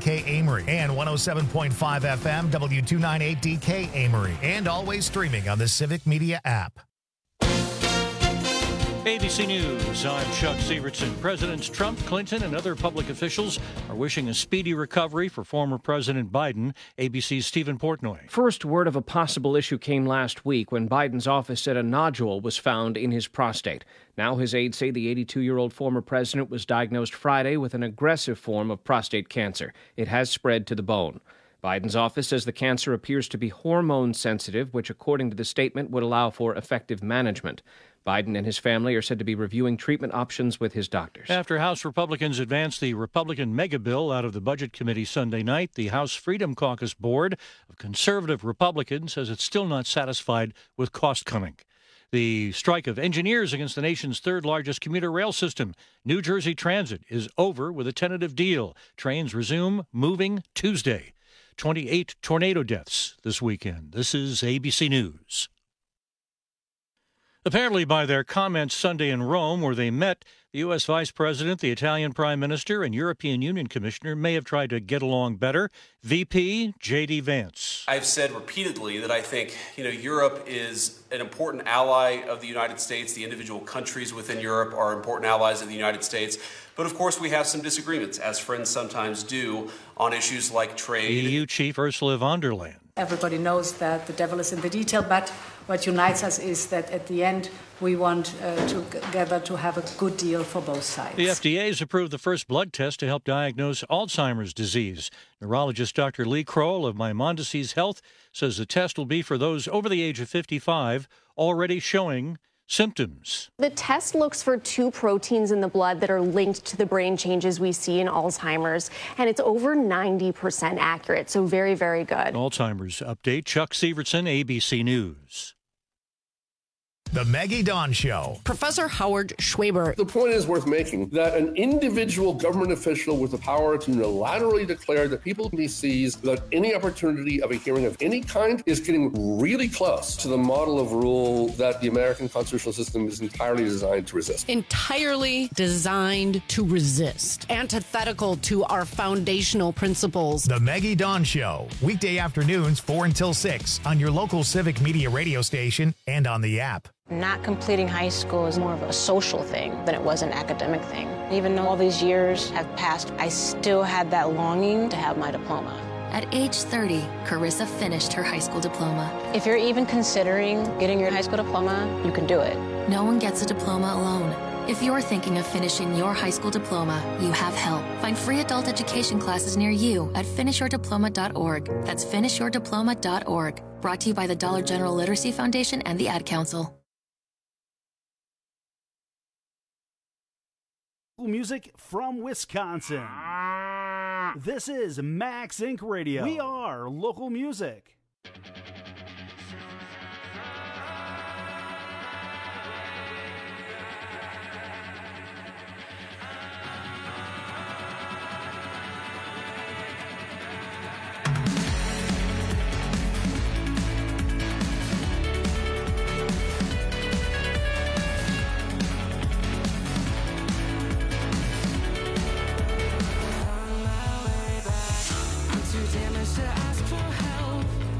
DK Amory, and 107.5 FM W298 DK Amory, and always streaming on the Civic Media app. ABC News, I'm Chuck Sievertson. Presidents Trump, Clinton, and other public officials are wishing a speedy recovery for former President Biden. ABC's Stephen Portnoy. First word of a possible issue came last week when Biden's office said a nodule was found in his prostate. Now his aides say the 82-year-old former president was diagnosed Friday with an aggressive form of prostate cancer. It has spread to the bone. Biden's office says the cancer appears to be hormone sensitive, which, according to the statement, would allow for effective management. Biden and his family are said to be reviewing treatment options with his doctors. After House Republicans advanced the Republican mega bill out of the Budget Committee Sunday night, the House Freedom Caucus board of conservative Republicans says it's still not satisfied with cost cutting. The strike of engineers against the nation's third-largest commuter rail system, New Jersey Transit, is over with a tentative deal. Trains resume moving Tuesday. 28 tornado deaths this weekend. This is ABC News. Apparently by their comments Sunday in Rome, where they met, the U.S. Vice President, the Italian Prime Minister, and European Union Commissioner may have tried to get along better. VP J.D. Vance. I've said repeatedly that I think, Europe is an important ally of the United States. The individual countries within Europe are important allies of the United States. But of course, we have some disagreements, as friends sometimes do, on issues like trade. EU Chief Ursula von der Leyen. Everybody knows that the devil is in the detail, but what unites us is that at the end we want together to have a good deal for both sides. The FDA has approved the first blood test to help diagnose Alzheimer's disease. Neurologist Dr. Lee Kroll of Maimonides Health says the test will be for those over the age of 55 already showing symptoms. The test looks for two proteins in the blood that are linked to the brain changes we see in Alzheimer's, and it's over 90% accurate, so very, very good. Alzheimer's update, Chuck Sievertson, ABC News. The Maggie Dawn Show. Professor Howard Schwaber. The point is worth making that an individual government official with the power to unilaterally declare that people he sees without any opportunity of a hearing of any kind is getting really close to the model of rule that the American constitutional system is entirely designed to resist. Entirely designed to resist. Antithetical to our foundational principles. The Maggie Dawn Show. Weekday afternoons 4 until 6 on your local Civic Media radio station and on the app. Not completing high school is more of a social thing than it was an academic thing. Even though all these years have passed, I still had that longing to have my diploma. At age 30, Carissa finished her high school diploma. If you're even considering getting your high school diploma, you can do it. No one gets a diploma alone. If you're thinking of finishing your high school diploma, you have help. Find free adult education classes near you at finishyourdiploma.org. That's finishyourdiploma.org. Brought to you by the Dollar General Literacy Foundation and the Ad Council. Music from Wisconsin. This is Max Inc. Radio. We are local music. To ask for help.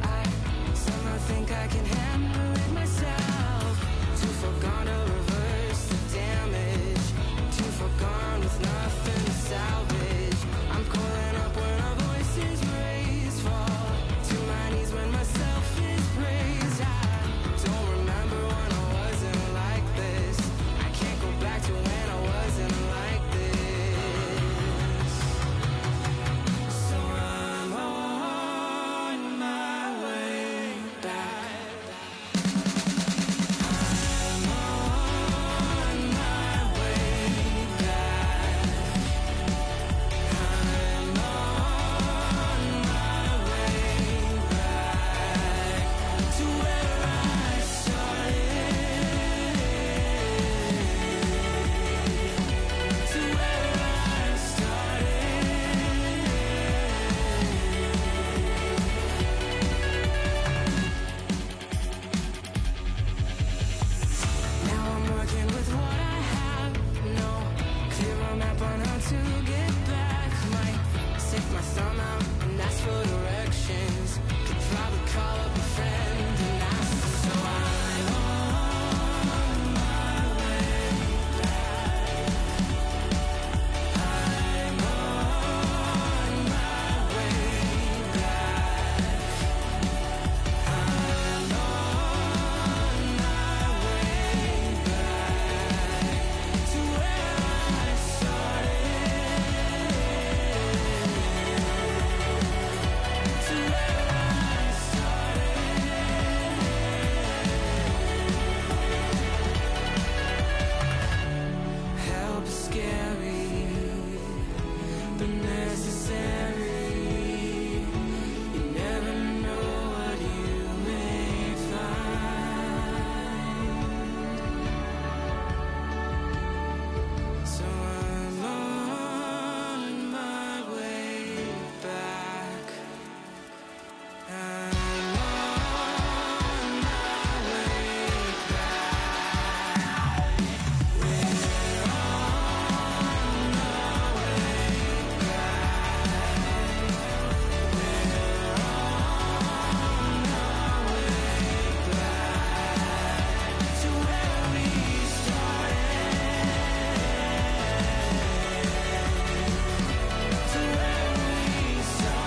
come out and ask for directions. Could probably call up a friend and ask them. So I'm on my way back. I'm on my way back. I'm on my way back to where I started. To where I started. Help is scary, but necessary. You never know what you may find. So I'm on my way back. I'm on my way back. We're on our way back to where we started. To where we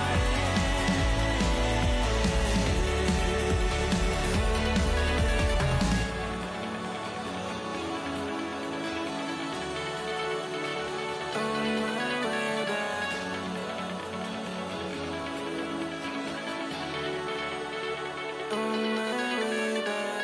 started. On my way back. On my way back.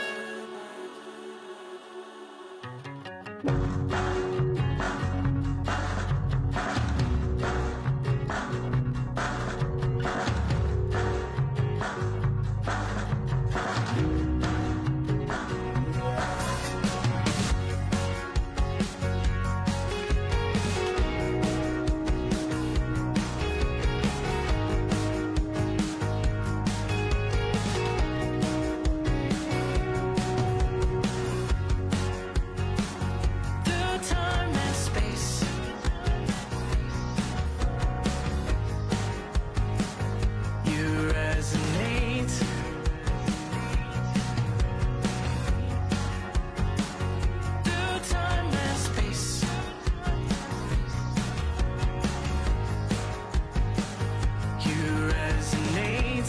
Through time and space, you resonate. Through time and space, you resonate.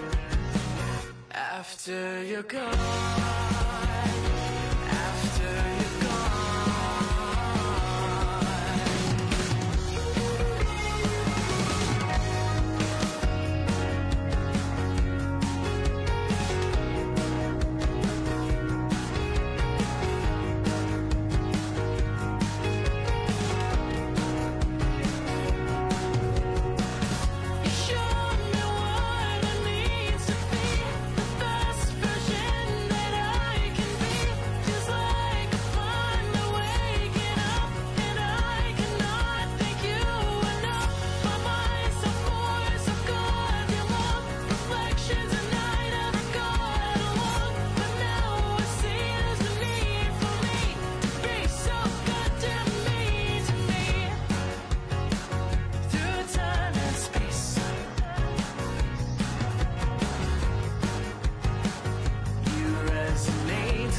After you're gone. After you're you showed me what it means to be the best version that I can be. Just like a thunder waking up, and I cannot thank you enough. My mind's so full, so good, your love reflections, and I never got along. But now I see there's no need for me to be so goddamn mean to me. Through time and space, you resonate.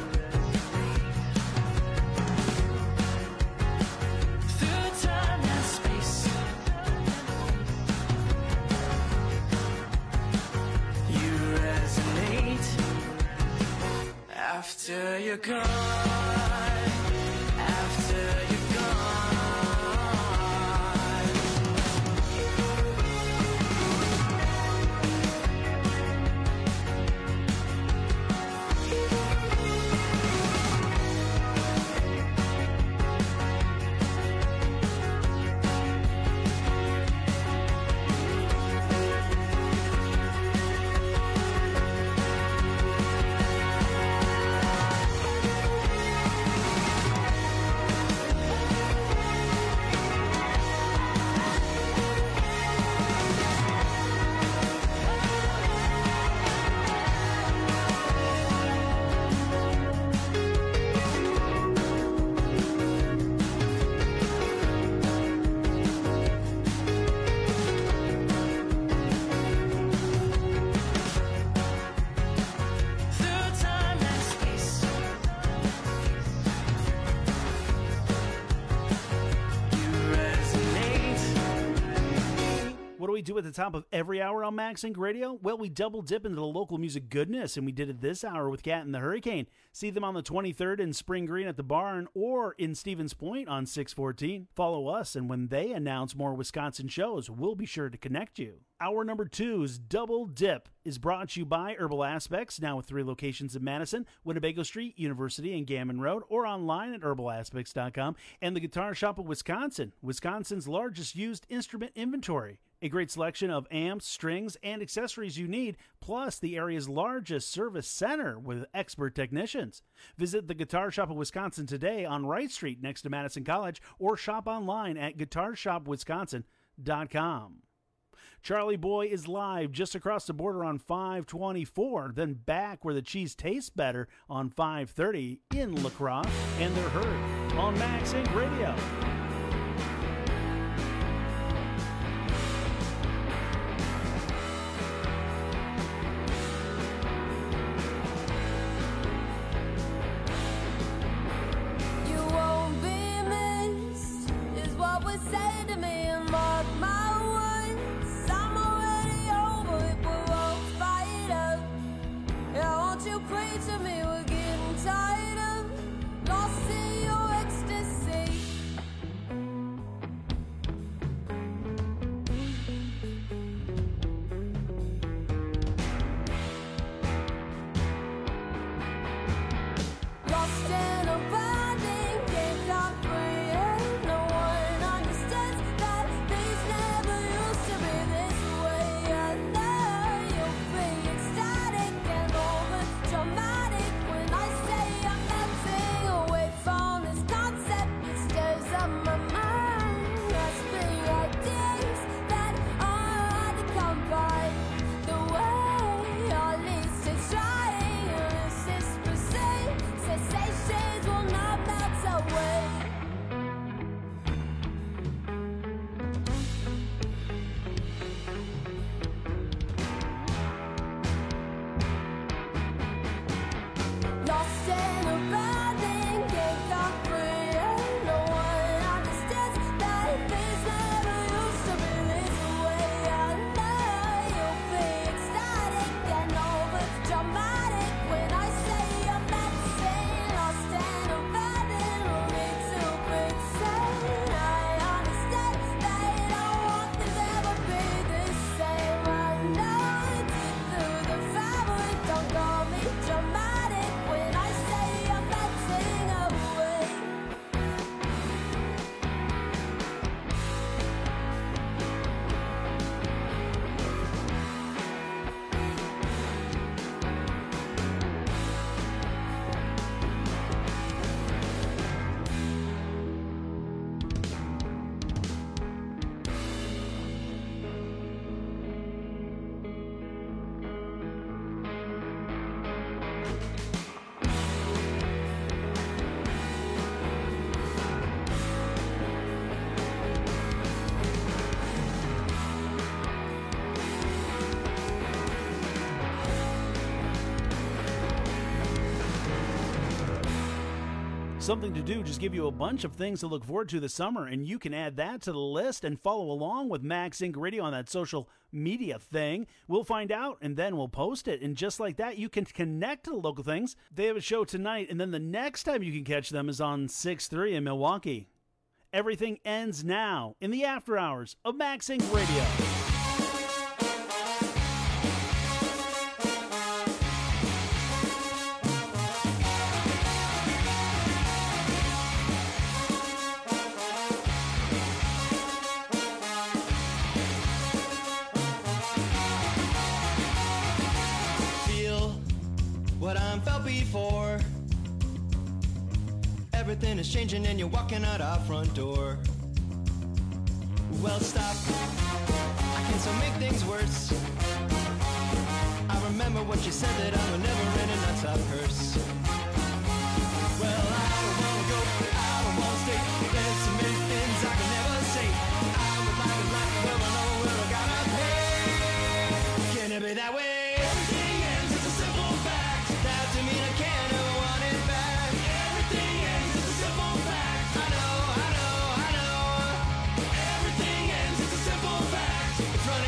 Through time and space, you resonate. After you're gone. After you're gone. What do we do at the top of every hour on Max Inc. Radio? Well, we double dip into the local music goodness, and we did it this hour with Cat and the Hurricane. See them on the 23rd in Spring Green at the Barn or in Stevens Point on 614. Follow us, and when they announce more Wisconsin shows, we'll be sure to connect you. Hour number 2's Double Dip is brought to you by Herbal Aspects, now with 3 locations in Madison, Winnebago Street, University, and Gammon Road, or online at herbalaspects.com, and the Guitar Shop of Wisconsin, Wisconsin's largest used instrument inventory. A great selection of amps, strings, and accessories you need, plus the area's largest service center with expert technicians. Visit the Guitar Shop of Wisconsin today on Wright Street next to Madison College, or shop online at guitarshopwisconsin.com. Charlie Boy is live just across the border on 524, then back where the cheese tastes better on 530 in La Crosse, and they're heard on Max Inc. Radio. Something to do, just give you a bunch of things to look forward to this summer, and you can add that to the list and follow along with Max Inc. Radio on that social media thing. We'll find out, and then we'll post it, and just like that, you can connect to the local things. They have a show tonight, and then the next time you can catch them is on 6-3 in Milwaukee. Everything ends now in the after hours of Max Inc. Radio. What I'm felt before. Everything is changing and you're walking out our front door. Well, stop. I can still make things worse. I remember what you said, that I'm a never-ending non-stop curse. Well, I don't wanna go, I don't wanna stay. There's so many things I can never say. I would like a life where I know where I gotta pay. Can it be that way? Front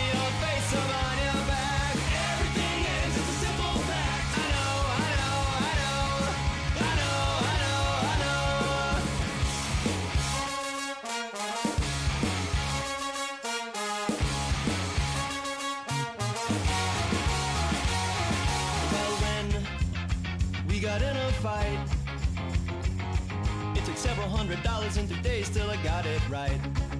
several $100s in 3 days till I got it right.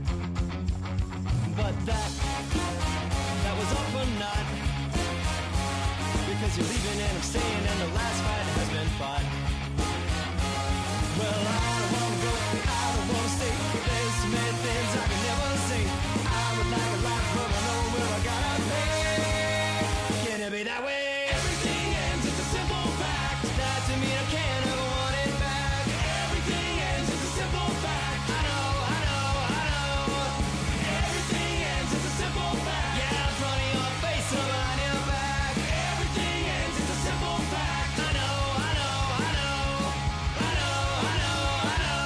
But that was all for naught, because you're leaving and I'm staying and the last fight has been fought. Well, I don't wanna go, I don't wanna stay. There's so many things I can never say. I would like a life, but I know where I gotta pay. Can it be that way? Everything ends, it's a simple fact. That to me I can't ever want it back. Everything ends, it's a simple fact. I know, I know, I know. Everything ends, it's a simple fact. Yeah, in front of your face or behind your back. Everything ends, it's a simple fact. I know, I know, I know. I know, I know, I know.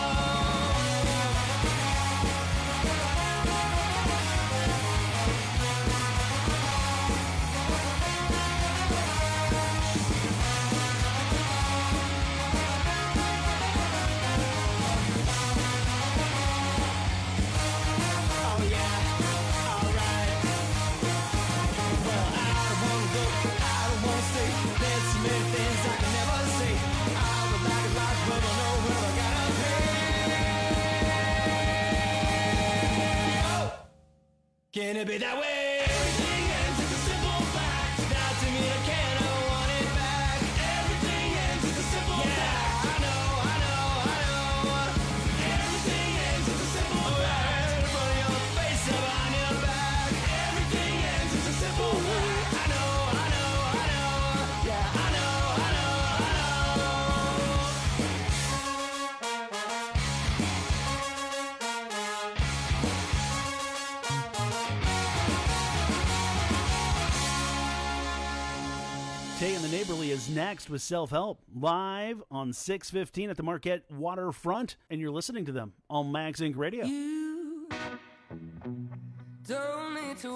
Oh yeah, alright. Well, I don't wanna go, I don't wanna stay. There's so many things I can never say. I would like a life, but I know where I gotta pay. Oh. Can it be that way? Everything ends, it's a simple fact. Now to me I can't ever want it back. Everything ends, it's a simple fact. I know, I know, I know. Everything ends, it's a simple fact. In front of your face or behind your back. Everything ends, it's a simple fact. I know, I know, I know. Yeah, I know, I know, I know. Tay and the Neighborly is next with Self-Help, live on 615 at the Marquette Waterfront, and you're listening to them on Max Inc. Radio. You don't need to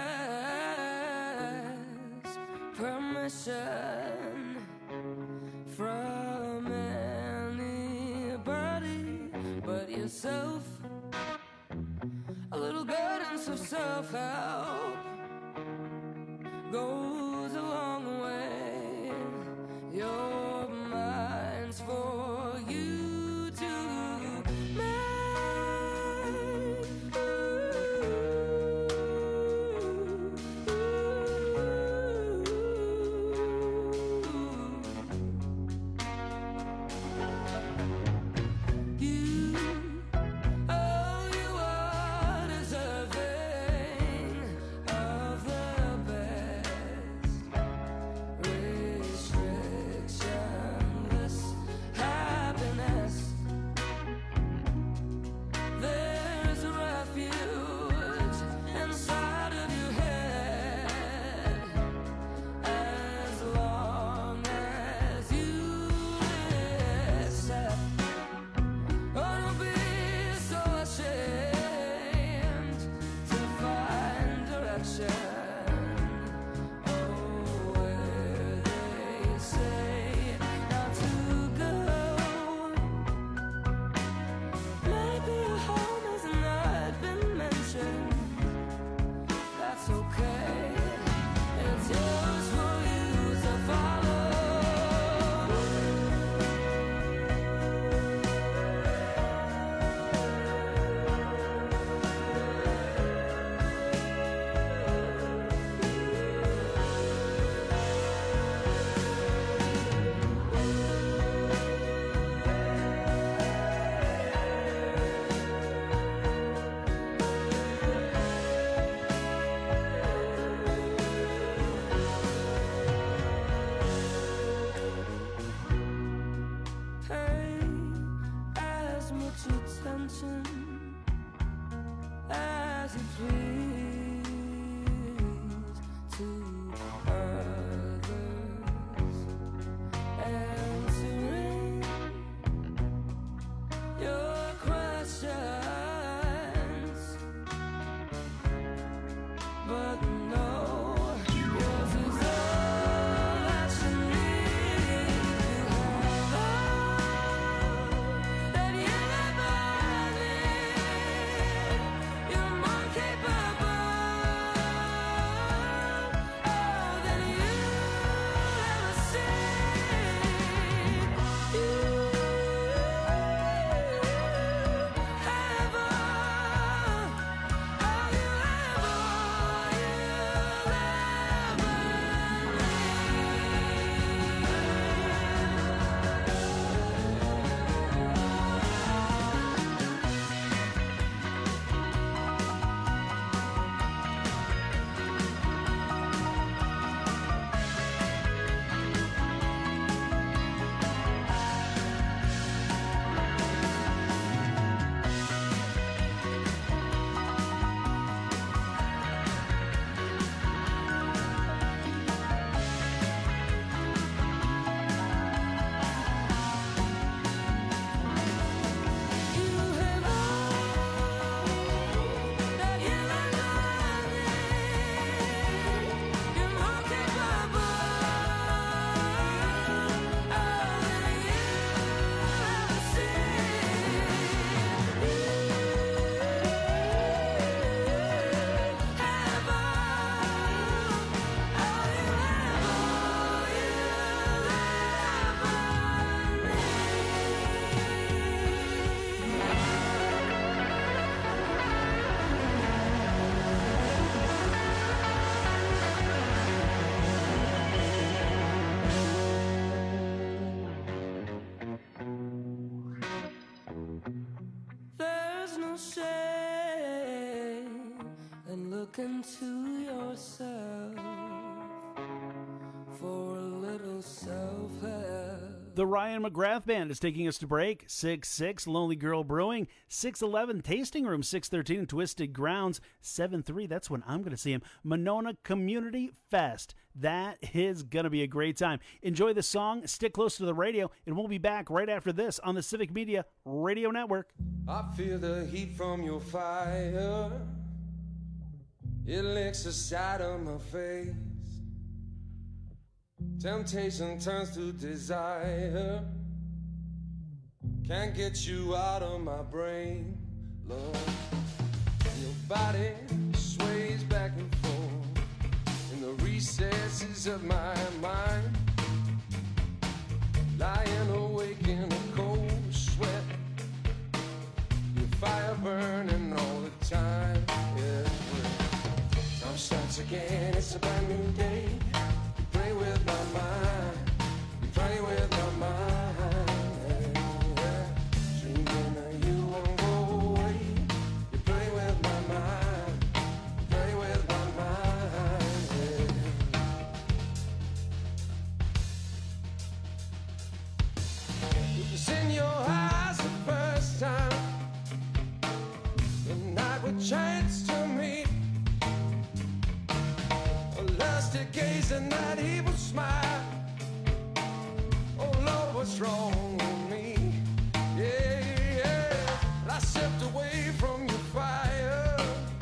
ask permission from anybody but yourself. A little guidance of self-help goes a long way. Your mind's for you to you are deserving of the best. Restrictionless happiness. There's a refuge inside of your head. As long as you accept. Oh, don't be so ashamed to find direction. Oh, where they say not to go. Maybe your home has not been mentioned. That's okay. It's yours for you to follow. Look into yourself for a little self-help. The Ryan McGrath Band is taking us to break. 6-6, Lonely Girl Brewing. 6-11, Tasting Room. 6-13, Twisted Grounds. 7-3, that's when I'm going to see him. Monona Community Fest. That is going to be a great time. Enjoy the song. Stick close to the radio, and we'll be back right after this on the Civic Media Radio Network. I feel the heat from your fire. It licks the side of my face. Temptation turns to desire. Can't get you out of my brain, Lord. Your body sways back and forth in the recesses of my mind. Lying awake in a cold sweat. Your fire burning all the time. Yeah. Time starts again, it's a brand new day. You play with my mind, you play with my mind. Yeah. Dreaming that you won't go away. You play with my mind, you play with my mind. Yeah. It was in your eyes the first time. The night we chanced to meet. Lusty gaze and that evil smile. Oh Lord, what's wrong with me? Yeah, yeah. I stepped away from your fire.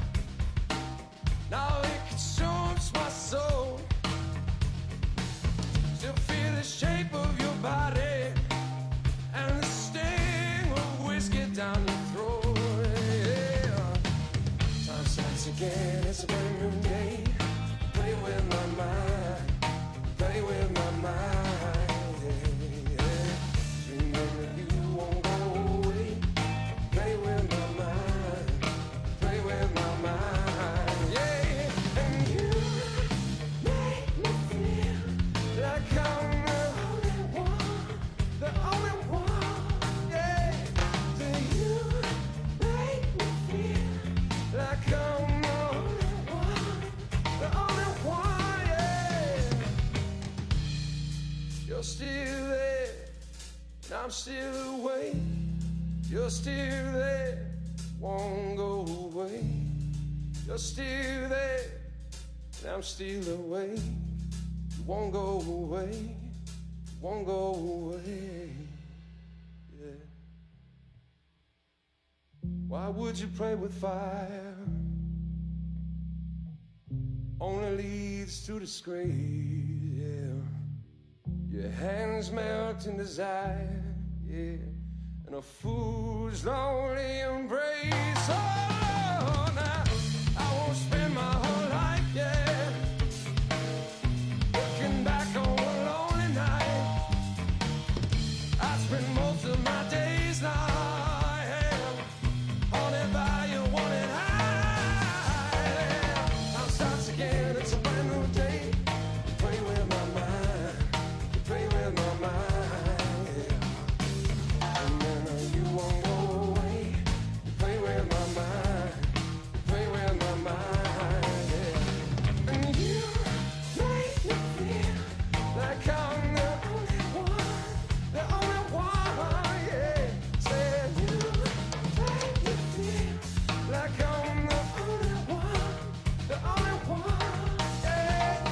Now it consumes my soul. Still feel the shape of your body and the sting of whiskey down your throat. Yeah. Time starts again, it's a brand new day. Play with my mind, play with my mind, yeah, yeah. Dreaming that you won't go away. Play with my mind, play with my mind, yeah. And you make me feel like I'm the only one, yeah. Do you make me feel like I'm the only one, yeah. You're still there, and I'm still awake. You're still there, won't go away. You're still there, and I'm still awake. You won't go away, won't go away, yeah. Why would you play with fire? Only leads to disgrace, yeah. Your hands melt in desire, yeah. And a fool's lonely embrace. Oh, now I won't spend my whole life, yeah, looking back on a lonely night. I spend most of my days now, yeah, haunted by you, wanted high. Time starts again, it's a brand new day. You play with my mind, you play with my mind, yeah. And then you won't go away. You play with my mind, you play with my mind, yeah. And you make me feel like I'm the only one, yeah. Say you make me feel like I'm the only one, yeah.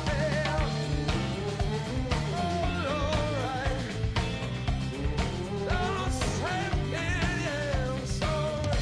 Oh, alright. Don't say it again, yeah. I'm sorry.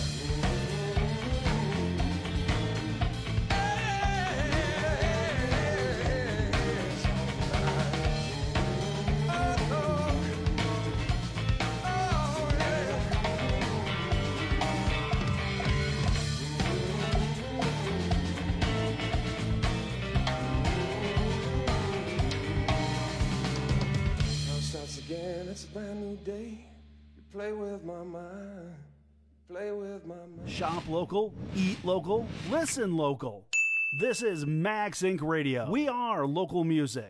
Now starts again, it's a brand new day. You play with my mind, play with my mind. Shop local, eat local, listen local. This is Max Inc. Radio. We are local music.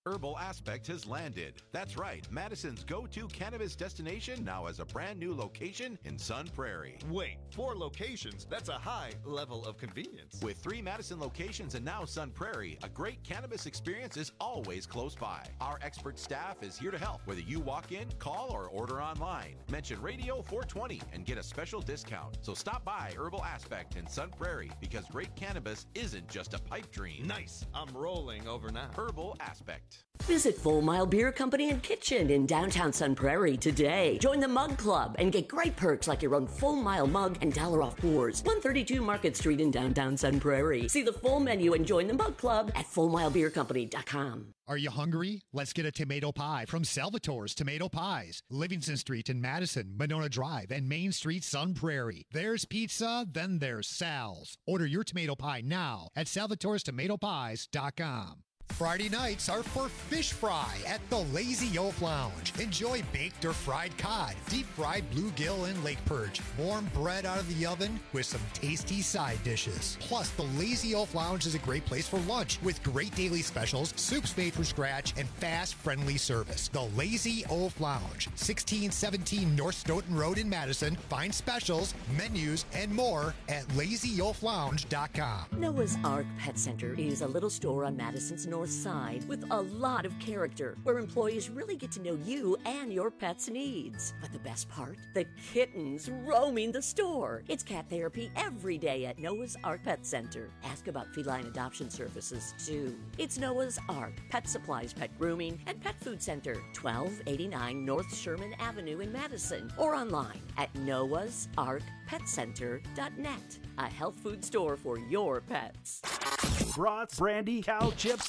Herbal Aspect has landed. That's right, Madison's go-to cannabis destination now has a brand new location in Sun Prairie. Wait, 4 locations? That's a high level of convenience. With 3 Madison locations and now Sun Prairie, a great cannabis experience is always close by. Our expert staff is here to help, whether you walk in, call, or order online. Mention Radio 420 and get a special discount. So stop by Herbal Aspect in Sun Prairie, because great cannabis isn't just a pipe dream. Nice. I'm rolling over now. Herbal Aspect. Visit Full Mile Beer Company and Kitchen in downtown Sun Prairie today. Join the Mug Club and get great perks like your own Full Mile mug and $1 off pours. 132 Market Street in downtown Sun Prairie. See the full menu and join the Mug Club at FullMileBeerCompany.com. Are you hungry? Let's get a tomato pie from Salvatore's Tomato Pies. Livingston Street in Madison, Monona Drive, and Main Street, Sun Prairie. There's pizza, then there's Sal's. Order your tomato pie now at Salvatore'sTomatoPies.com. Friday nights are for fish fry at the Lazy Oaf Lounge. Enjoy baked or fried cod, deep fried bluegill and lake perch, warm bread out of the oven with some tasty side dishes. Plus, the Lazy Oaf Lounge is a great place for lunch with great daily specials, soups made from scratch, and fast, friendly service. The Lazy Oaf Lounge, 1617 North Stoughton Road in Madison. Find specials, menus, and more at LazyOafLounge.com. Noah's Ark Pet Center is a little store on Madison's north side with a lot of character where employees really get to know you and your pet's needs. But the best part? The kittens roaming the store. It's cat therapy every day at Noah's Ark Pet Center. Ask about feline adoption services too. It's Noah's Ark Pet Supplies, Pet Grooming, and Pet Food Center, 1289 North Sherman Avenue in Madison, or online at noahsarkpetcenter.net. A health food store for your pets. Brats, brandy, cow chips,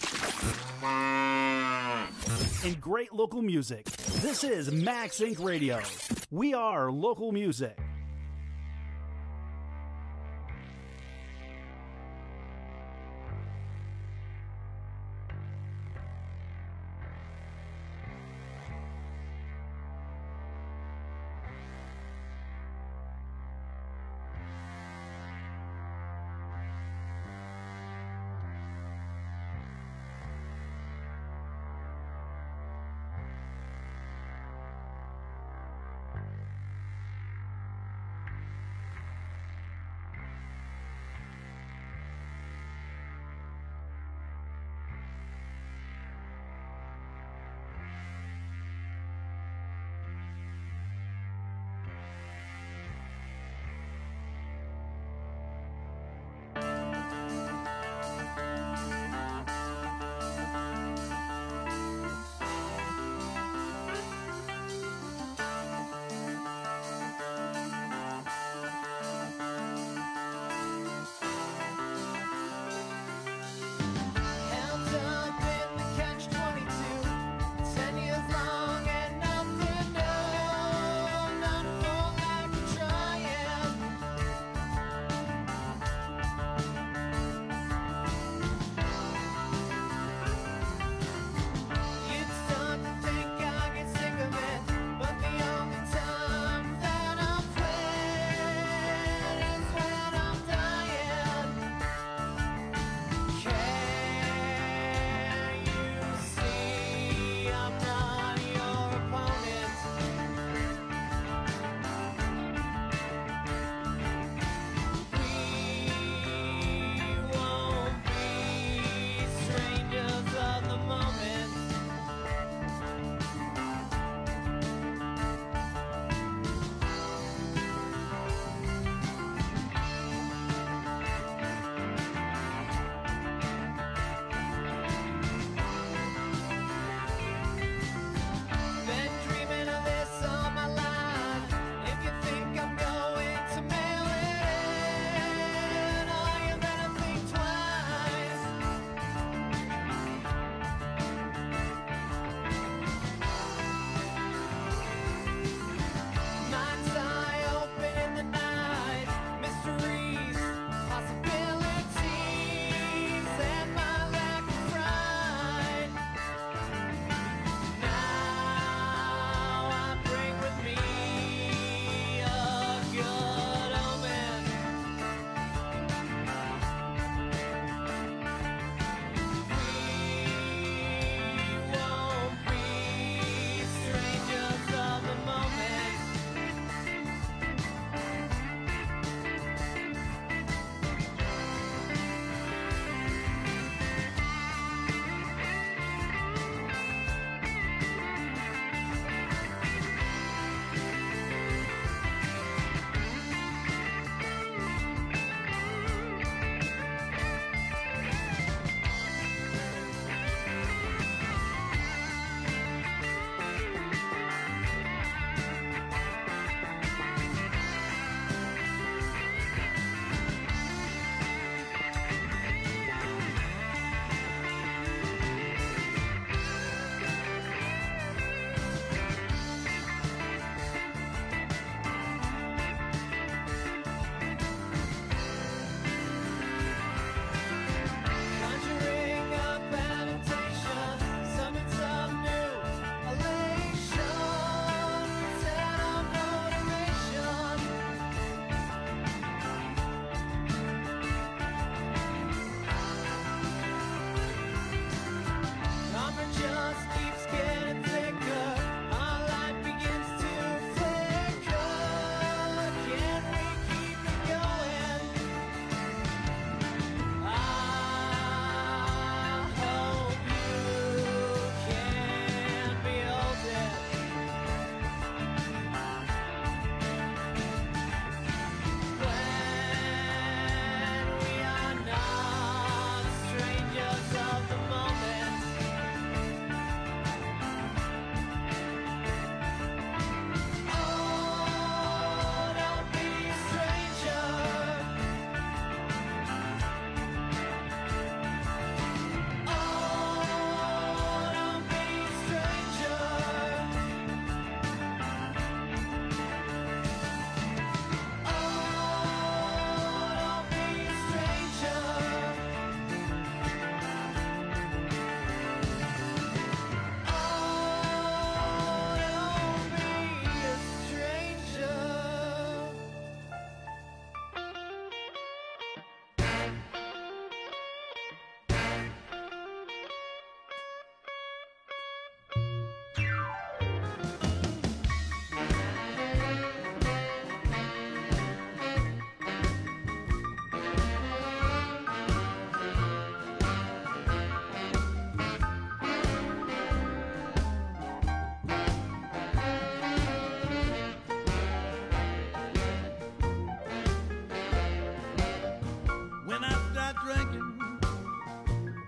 and great local music. This is Max Inc. Radio. We are local music.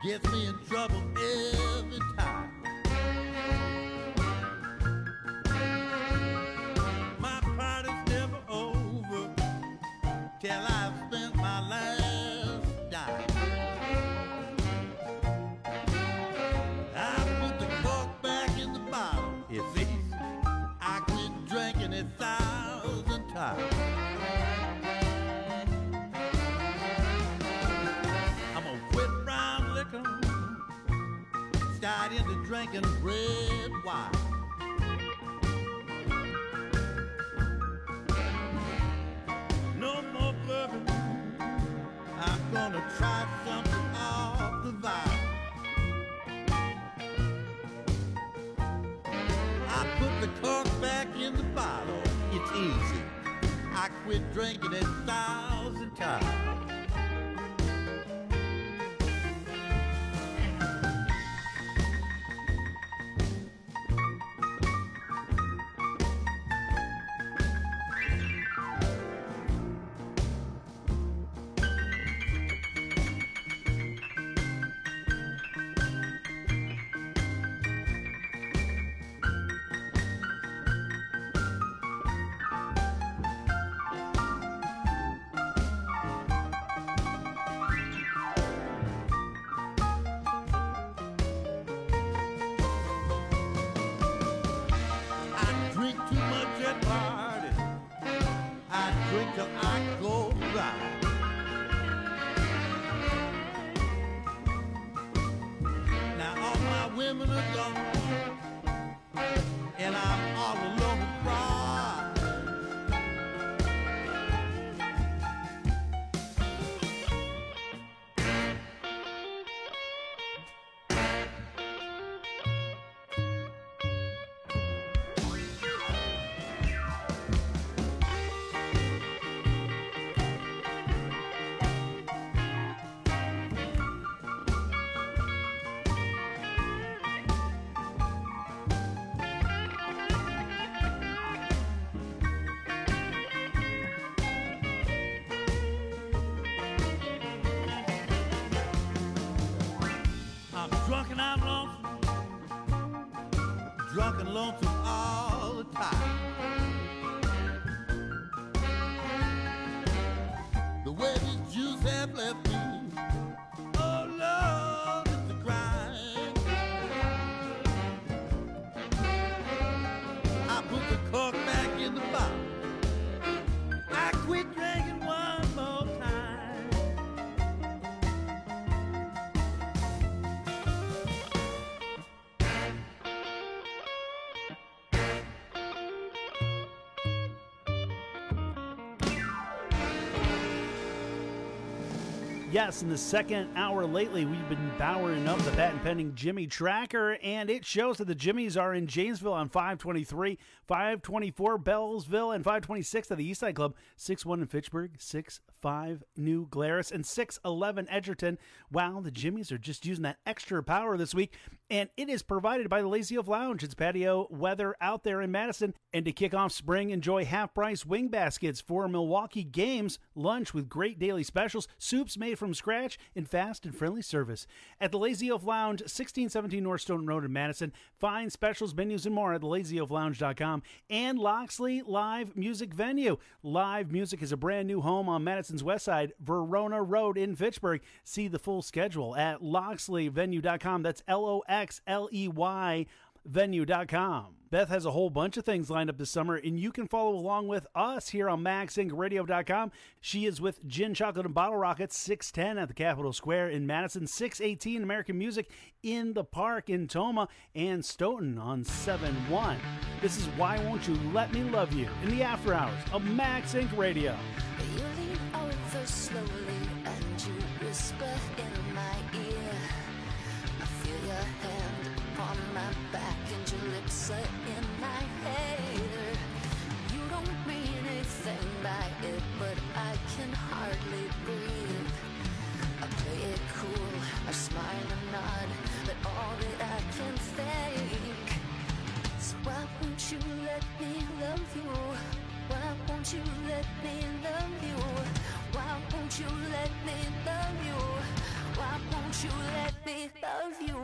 gets me in trouble every time. My party's never over till I've spent my last dime. I put the cork back in the bottle. It's easy. I quit drinking 1,000 times. I'm gonna quit brown liquor, start into drinking red wine. No more bourbon. I'm gonna try something off the vine. I put the cork back in the bottle. It's easy. I quit drinking 1,000 times. Yes, in the second hour lately, we've been powering up the patent pending Jimmy Tracker, and it shows that the Jimmies are in Janesville on 523, 524 Bellsville, and 526 at the Eastside Club, 61 in Fitchburg, 65 New Glarus, and 611 Edgerton. Wow, the Jimmies are just using that extra power this week, and it is provided by the Lazy Oaf Lounge. It's patio weather out there in Madison, and to kick off spring, enjoy half-price wing baskets for Milwaukee games, lunch with great daily specials, soups made from scratch, and fast and friendly service. At the Lazy Oaf Lounge, 1617 North Stoughton Road in Madison. Find specials, menus, and more at thelazyoaflounge.com. And Loxley Live Music Venue. Live Music is a brand new home on Madison's west side, Verona Road in Fitchburg. See the full schedule at loxleyvenue.com. That's LOXLEY venue.com. Beth has a whole bunch of things lined up this summer, and you can follow along with us here on MaxIncRadio.com. She is with Gin, Chocolate, and Bottle Rockets, 610 at the Capitol Square in Madison, 618 American Music in the Park in Toma, and Stoughton on 7-1. This is Why Won't You Let Me Love You in the after hours of Max Inc. Radio. You lean over slowly and you whisper in my ear. I feel your hand upon my back and your lips are in my hair. You don't mean anything by it, but I can hardly breathe. I play it cool, I smile and nod, but all that I can think is why won't you let me love you? Why won't you let me love you? Why won't you let me love you? Why won't you let me me love you.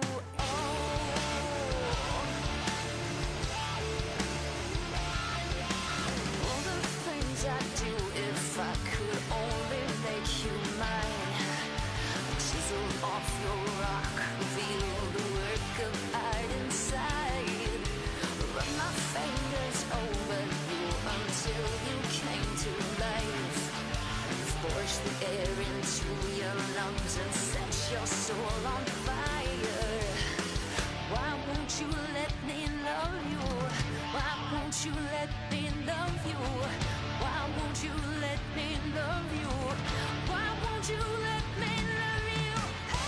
All the things I'd do if I could only make you mine. Chisel off your rock, reveal the work of art inside. Run my fingers over you until you came to life. Force the air into your lungs and set your soul on fire. Why won't you let me love you? Why won't you let me love you? Why won't you let me love you? Why won't you let me love you?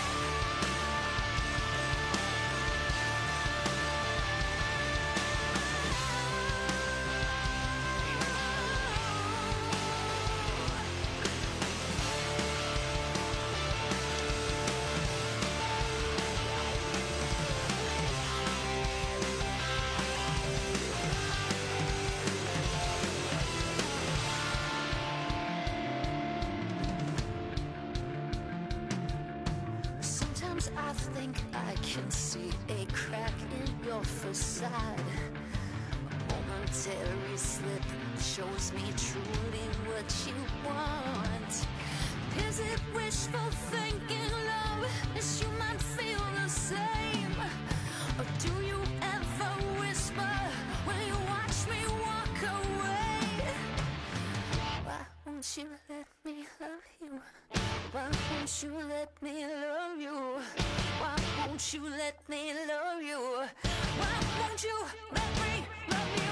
Sometimes I think I can see a crack in your facade. A momentary slip shows me truly what you want. Is it wishful thinking, love? As you might feel the same. Or do you ever whisper when you watch me walk away? Why won't you let me love you? Why won't you let me love you? Why won't you let me love you? Why won't you let me love you?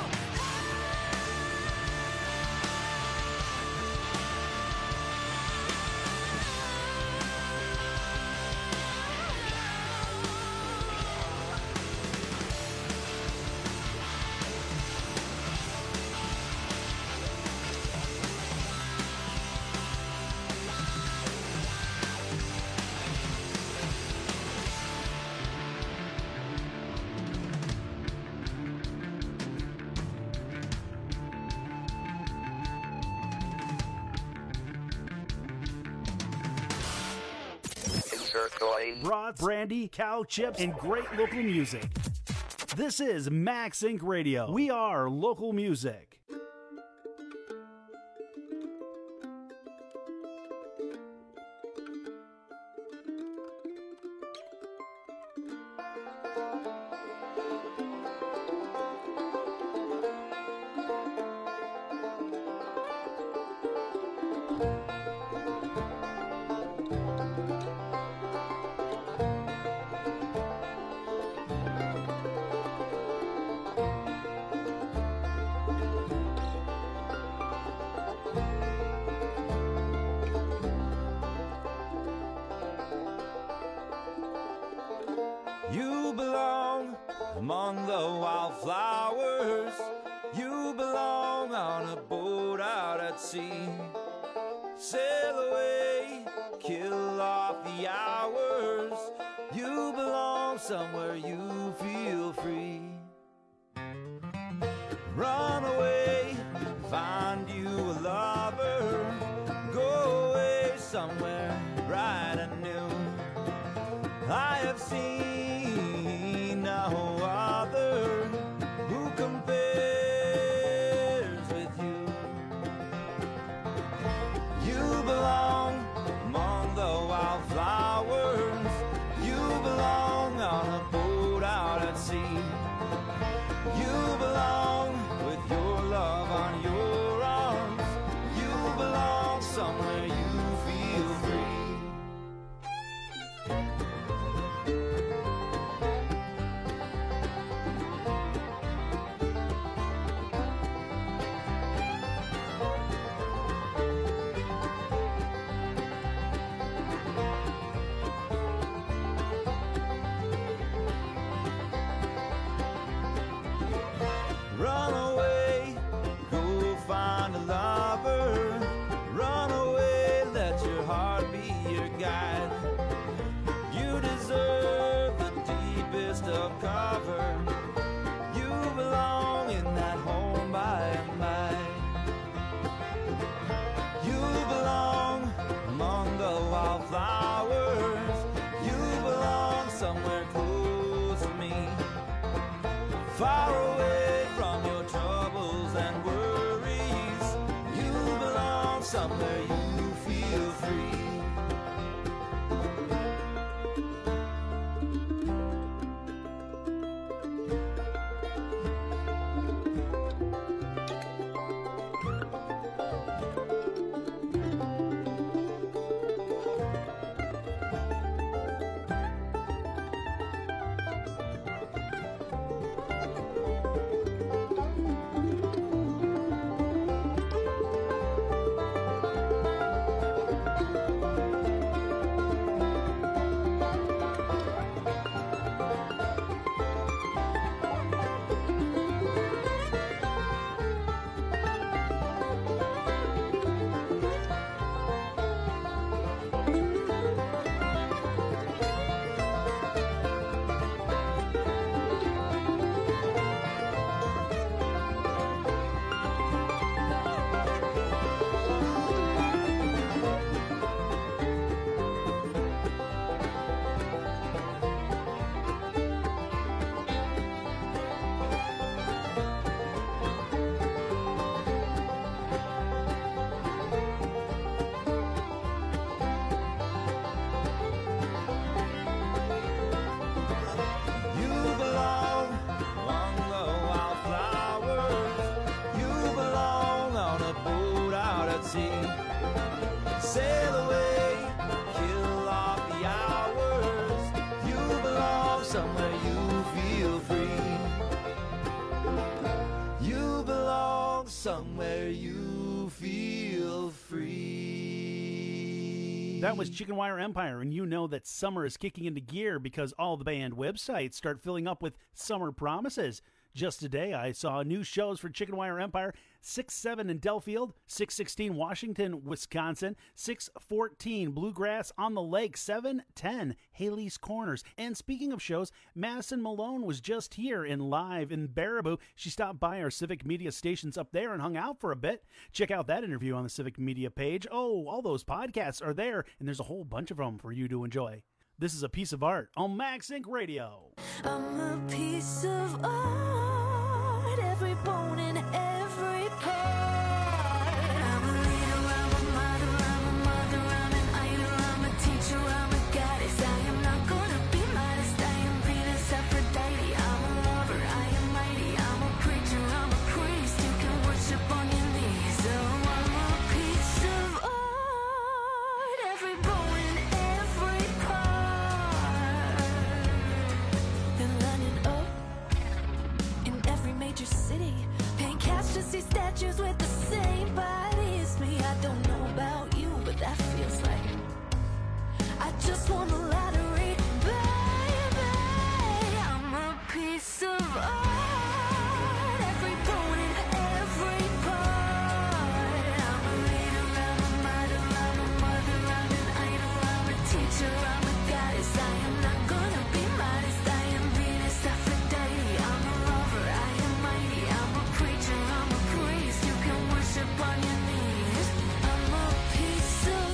Brats, brandy, cow chips, and great local music. This is Max Inc. Radio. We are local music. You belong among the wildflowers. You belong on a boat out at sea. Sail away, kill off the hours. You belong somewhere you feel free. Run away, find you a lover. Go away somewhere bright and new. I have seen no other who compares with you. You belong among the wildflowers. You belong on a boat out at sea. You belong with your love on your arms. You belong somewhere you feel free. Run away, go find a lover. Run away, let your heart be your guide. You deserve the deepest of cover. You belong in that home by and by. You belong among the wildflowers. You belong far away from your troubles and worries. You belong somewhere you feel free. You belong among the wildflowers. You belong on a boat out at sea. Sail away, kill off the hours. You belong somewhere you feel free. You belong somewhere you feel free. That was Chicken Wire Empire, and you know that summer is kicking into gear because all the band websites start filling up with summer promises. Just today, I saw new shows for Chicken Wire Empire: 6-7 in Delafield, 6:16 Washington, Wisconsin, 6:14 Bluegrass on the Lake, 7:10 Haley's Corners. And speaking of shows, Madison Malone was just here in live in Baraboo. She stopped by our Civic Media stations up there and hung out for a bit. Check out that interview on the Civic Media page. Oh, all those podcasts are there, and there's a whole bunch of them for you to enjoy. This is A Piece of Art on Max Inc. Radio. I'm a piece of art, every bone and every part. I'm a leader, I'm a mother, I'm a mother, I'm an idol, I'm a teacher, I'm a goddess. I am not gonna be modest, I am Venus, Aphrodite. I'm a lover, I am mighty, I'm a preacher, I'm a priest. You can worship on your knees. So I'm a piece of art, every bone and every part. Been lining up in every major city, paying cash to see statues with the same body as me. I don't know about you, but that feels like I just won the lottery, baby. I'm a piece of art, every bone and every part. I'm a leader, I'm a model, I'm a mother, I'm an idol, I'm a teacher, I'm a goddess. I am not gonna be modest, I am Venus, Aphrodite. I'm a lover, I am mighty, I'm a preacher, I'm a priest. You can worship on your knees. I'm a piece of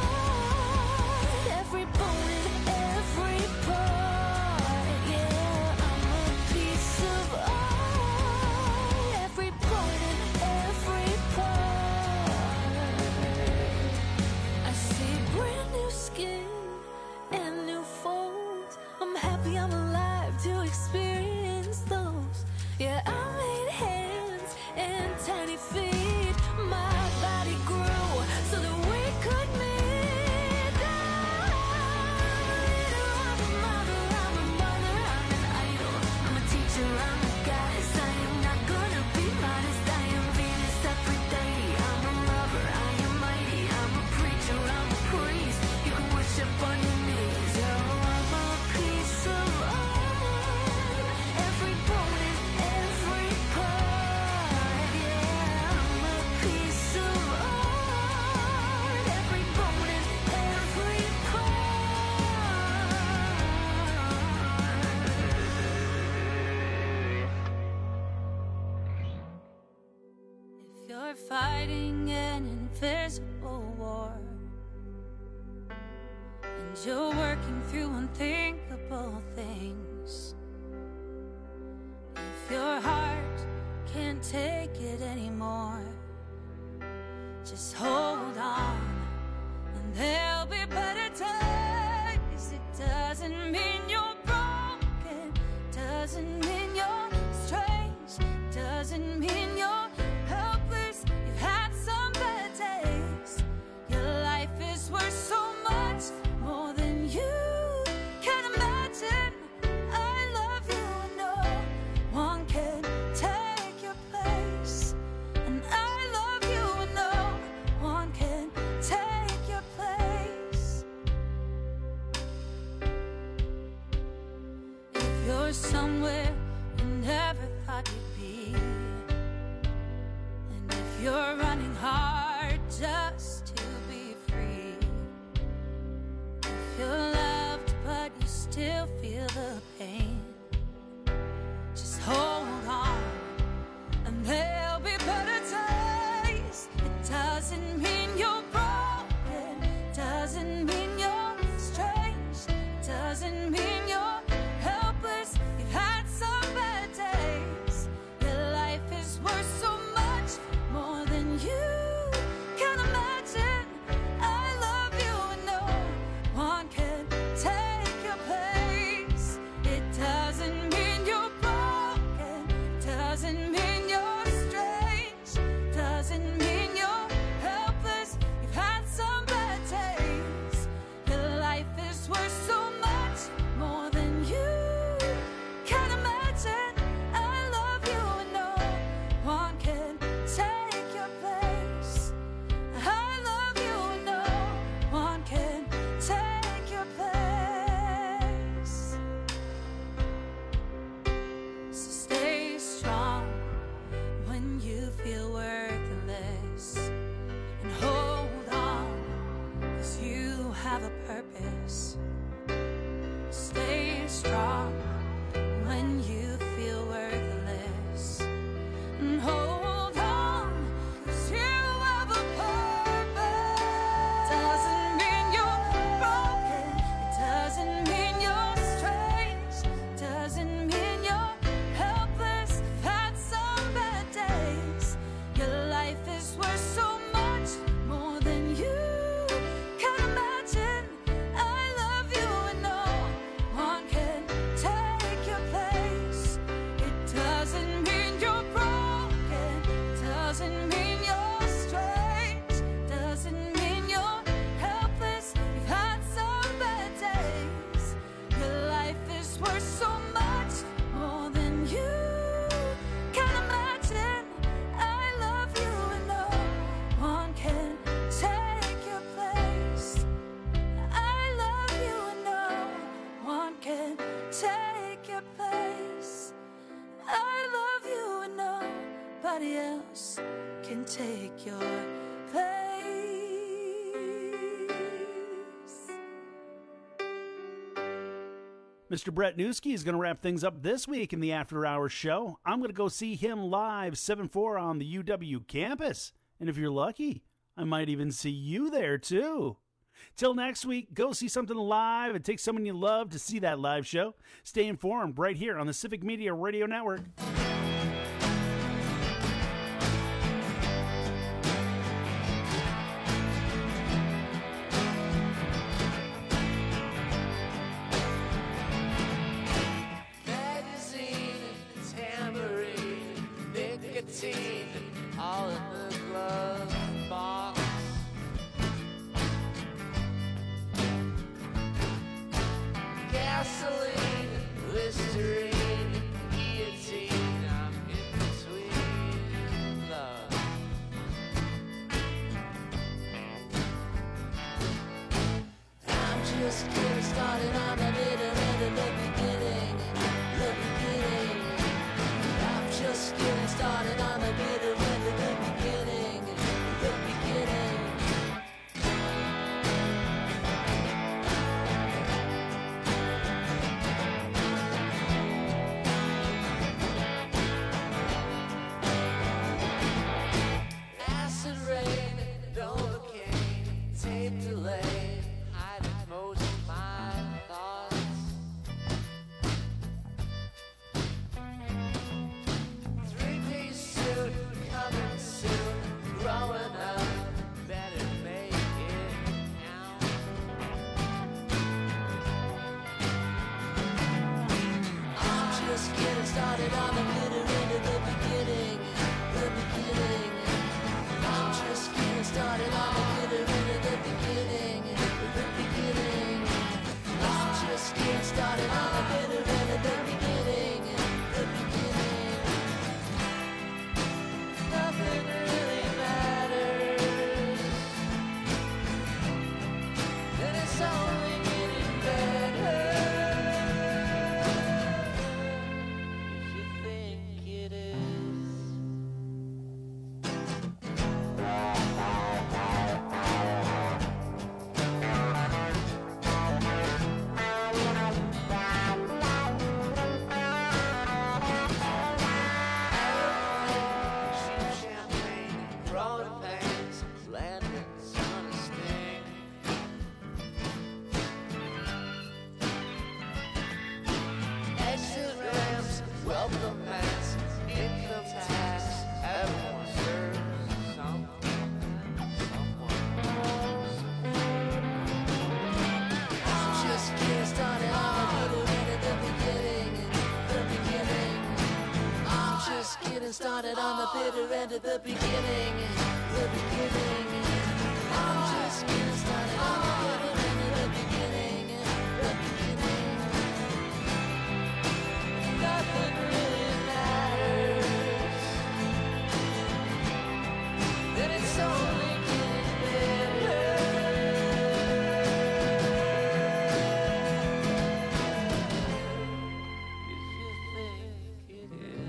art, every bone and every part. Yeah, I'm a piece of art, every bone and every part. I see brand new skin and new folds. I'm happy I'm alive to experience those. Yeah, I made hands and tiny feet. My body grew so that we could meet. I'm a leader, I'm a mother, I'm a mother, I'm an idol, I'm a teacher, I'm a goddess. I am not gonna be modest, I am Venus, Aphrodite. I'm a lover, I am mighty, I'm a preacher, I'm a priest. You can worship on your knees. Oh, I'm a piece of art, every bone and every part. Yeah, I'm a piece of art, every bone and every part. If you're fighting an invisible war and you're working through unthinkable things, if If your heart can't take it anymore, just hold on, and there'll be better days. It doesn't mean you're broken, doesn't mean you're strange, doesn't mean you're helpless. You've had some bad days. Your life is worth so much more than you can imagine. I love you and no one can take your place. And I love you and no one can take your place. If you're somewhere you never thought you'd be, and if you're running hard just to be free, if you're loved but you still feel the pain, just hold on, and there'll be better days. It doesn't mean you're broken, doesn't mean you're strange, doesn't mean you're helpless. You've had some bad days. Your life is worth so much more than you can imagine. I love you and no one can take your place. It doesn't mean you're broken, doesn't mean you're strange, doesn't mean you're helpless. You've had some bad days. Your life is worth so much more than you can imagine. I love you and no one can take your place. I love you and no one can take your place. So stay strong when you feel worthless, and hold on, 'cause you have a purpose. Stay strong when you feel worthless, and hold on, 'cause you have a purpose. Doesn't mean you're broken, it doesn't mean you're strange, doesn't mean you're helpless. You've had some bad days. Your life is worth so much more than you can imagine. I love you and no one can take your place. It doesn't mean you're broken, doesn't mean you're strange, doesn't mean you're helpless. You've had some bad days. Your life is worth so much more than you can imagine. I love you and no one can take your place. I love you and no one can take your place. I love you and nobody else can take your place. Mr. Brett Newski is going to wrap things up this week in the After Hours show. I'm going to go see him live 7-4 on the UW campus. And if you're lucky, I might even see you there too. Till next week, go see something live and take someone you love to see that live show. Stay informed right here on the Civic Media Radio Network. Magazine, tambourine, nicotine, all in the glove box. Gasoline, Listerine, guillotine, I'm in between love. I'm just getting started on the middle and the beginning, the beginning. I'm just getting started on the middle and the beginning, the beginning. Acid rain, Novocaine, tape delay, hiding most of my thoughts. started on the bitter end of the beginning. The beginning. I'm just getting started on the bitter end of the beginning. The beginning. I'm just getting started on the bitter end of the beginning. The beginning. Nothing really matters. And it's only getting better. If you think it is. Champagne, rolling pains, landing on a sting. Exit ramps, welcome mats, income tax, everyone serves someone. I'm just getting started on the bitter end of the beginning. The beginning. I'm just getting started on the bitter end of the beginning. The beginning. I'm just getting started on the bitter end of the beginning. The beginning. Nothing really matters. Then it's only getting better. If you think it is.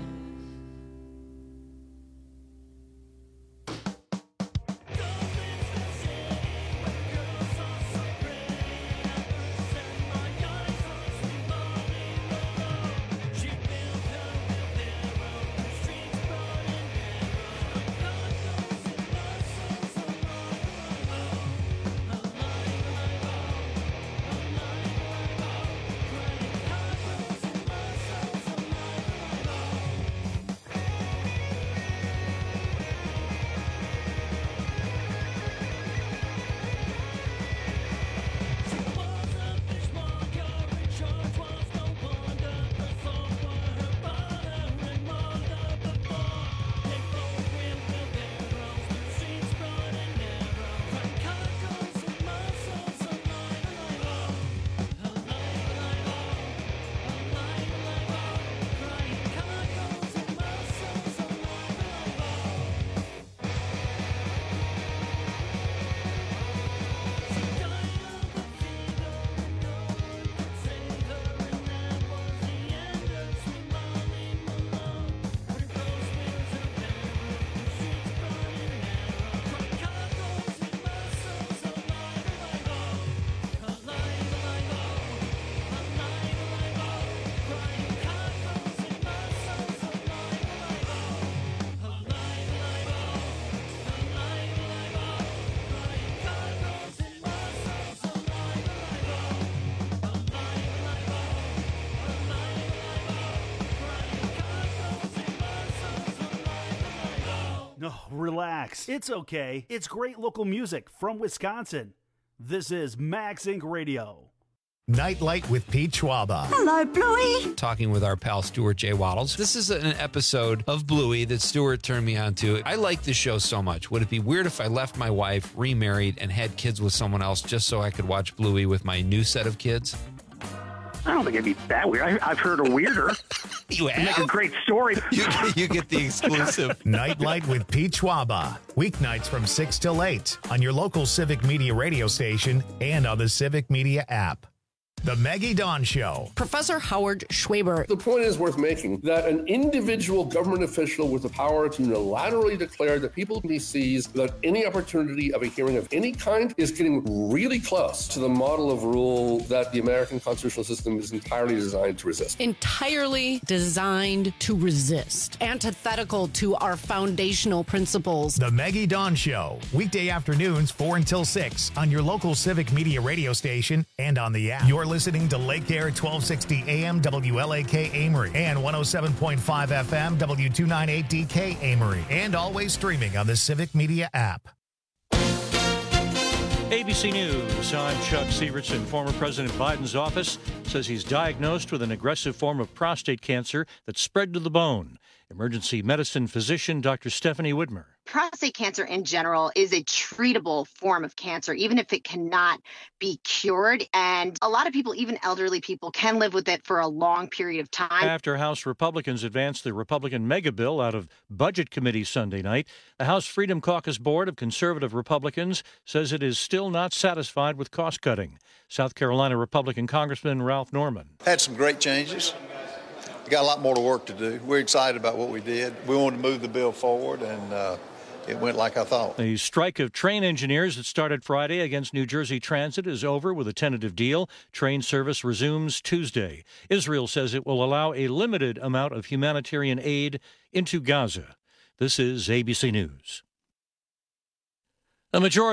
No, relax. It's okay. It's great local music from Wisconsin. This is Max Inc. Radio. Nightlight with Pete Schwaba. Hello, Bluey. Talking with our pal Stuart J. Waddles. This is an episode of Bluey that Stuart turned me on to. I like this show so much. Would it be weird if I left my wife, remarried, and had kids with someone else just so I could watch Bluey with my new set of kids? I don't think it'd be that weird. I've heard a weirder. You have? Make a great story. You get the exclusive. Nightlight with Pete Schwaba. Weeknights from 6 till 8 on your local Civic Media radio station and on the Civic Media app. The Maggie Dawn Show. Professor Howard Schwaber. The point is worth making that an individual government official with the power to unilaterally declare that people he sees without any opportunity of a hearing of any kind is getting really close to the model of rule that the American constitutional system is entirely designed to resist. Entirely designed to resist. Antithetical to our foundational principles. The Maggie Dawn Show. Weekday afternoons 4 until 6 on your local Civic Media radio station and on the app. You're listening to Lake Air 1260 AM WLAK Amory and 107.5 FM W298DK Amory, and always streaming on the Civic Media app. ABC News, I'm Chuck Severson. Former President Biden's office says he's diagnosed with an aggressive form of prostate cancer that spread to the bone. Emergency medicine physician Dr. Stephanie Widmer. Prostate cancer in general is a treatable form of cancer, even if it cannot be cured. And a lot of people, even elderly people, can live with it for a long period of time. After House Republicans advanced the Republican mega bill out of Budget Committee Sunday night, the House Freedom Caucus Board of conservative Republicans says it is still not satisfied with cost cutting. South Carolina Republican Congressman Ralph Norman. Had some great changes. We got a lot more to work to do. We're excited about what we did. We wanted to move the bill forward, and it went like I thought. The strike of train engineers that started Friday against New Jersey Transit is over with a tentative deal. Train service resumes Tuesday. Israel says it will allow a limited amount of humanitarian aid into Gaza. This is ABC News. A majority